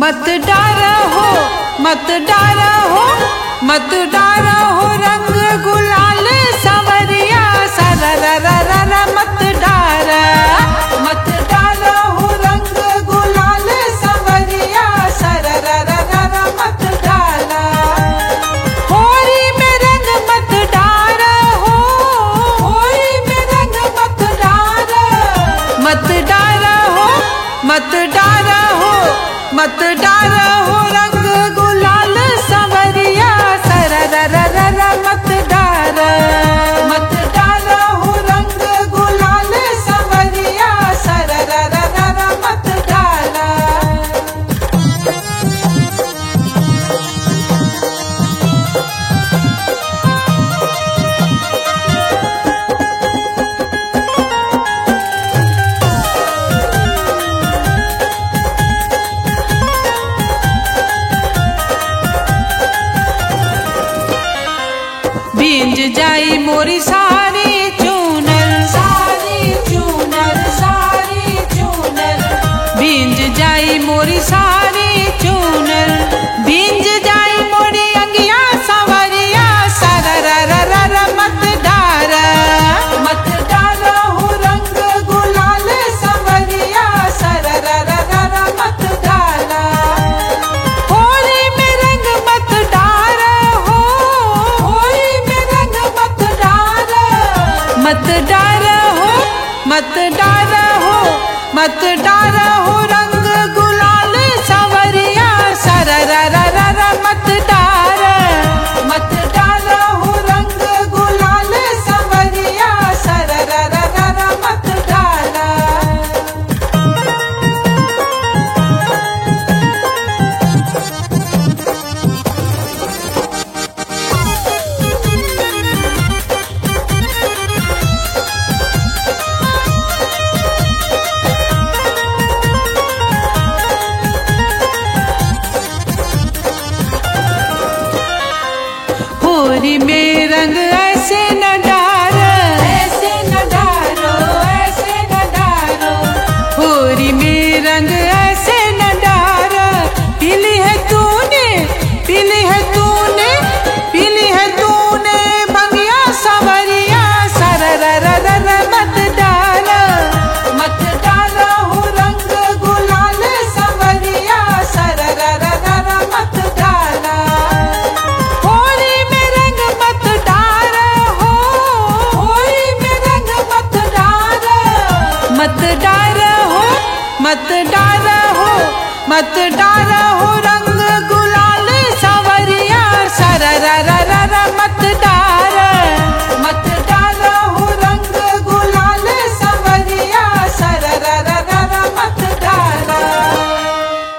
मत डारो, मत डारो, मत डारो रंग गुलाल सवरिया सररररर मत डारो, मत डारो रंग गुलाल सवरिया सररररर मत डालो। होली में रंग मत डारो, होली में रंग मत डारो, मत डारो, मत डारो, मत डारो रंग गुलाल सवरिया सररररर मत डारो, मत डारो रंग गुलाल सवरिया सररररर मत डालो। भींज जाई मोरी सारी चूनर, सारी चूनर, सारी चूनर, भींज जाई मोरी सारी चूनर, भींज जाई मोरी अंगिया सवरिया सररररर मत डारो, मत डारो रंग गुलाल सवरिया सररररर मत डालो। होली में रंग मत डारो, होली में रंग मत डारो, मत डारो, मत डारो, मत डारो रंग गुलाल सवरिया सररररर मत डारो, मत डारो रंग गुलाल सवरिया सररररर मत डालो। होली में रंग ऐसे न डारो, ऐसे न डारो, ऐसे न डारो, होली में रंग ऐसे न डारो। पीली है तूने, पीली है तूने, पीली है तूने बंगिया सवरिया सररररर मत डालो, मत डालो रंग गुलाल सवरिया सररररर मत डालो। होली में रंग मत डारो, होली में रंग मत डारो, मत डारो, मत डारो, मत डारो रंग